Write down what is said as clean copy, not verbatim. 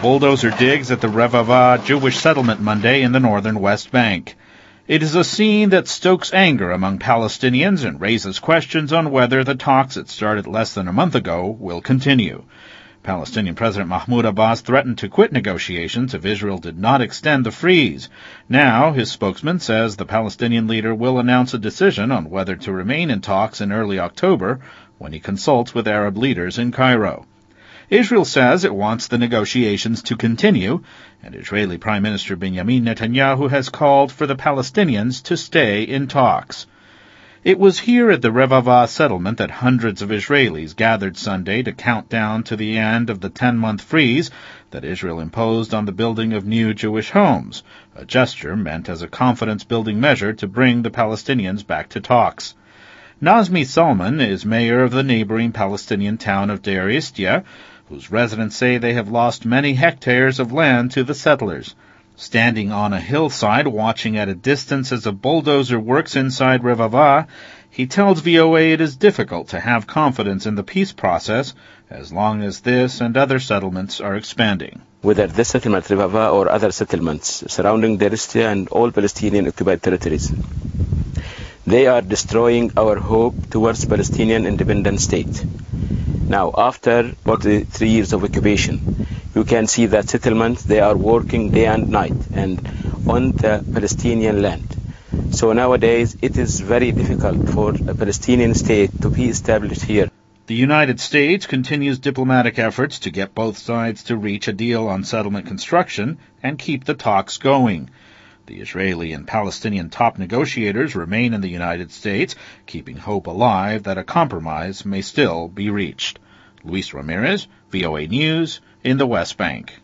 bulldozer digs at the Revava Jewish settlement Monday in the northern West Bank. It is a scene that stokes anger among Palestinians and raises questions on whether the talks that started less than a month ago will continue. Palestinian President Mahmoud Abbas threatened to quit negotiations if Israel did not extend the freeze. Now, his spokesman says the Palestinian leader will announce a decision on whether to remain in talks in early October when he consults with Arab leaders in Cairo. Israel says it wants the negotiations to continue, and Israeli Prime Minister Benjamin Netanyahu has called for the Palestinians to stay in talks. It was here at the Revava settlement that hundreds of Israelis gathered Sunday to count down to the end of the 10-month freeze that Israel imposed on the building of new Jewish homes, a gesture meant as a confidence-building measure to bring the Palestinians back to talks. Nazmi Salman is mayor of the neighboring Palestinian town of Deir Istia, whose residents say they have lost many hectares of land to the settlers. Standing on a hillside watching at a distance as a bulldozer works inside Revava, he tells VOA it is difficult to have confidence in the peace process as long as this and other settlements are expanding. Whether this settlement, Revava, or other settlements surrounding Deir Istia and all Palestinian occupied territories, they are destroying our hope towards Palestinian independent state. Now, after 43 years of occupation, you can see that settlements, they are working day and night and on the Palestinian land. So nowadays, it is very difficult for a Palestinian state to be established here. The United States continues diplomatic efforts to get both sides to reach a deal on settlement construction and keep the talks going. The Israeli and Palestinian top negotiators remain in the United States, keeping hope alive that a compromise may still be reached. Luis Ramirez, VOA News, in the West Bank.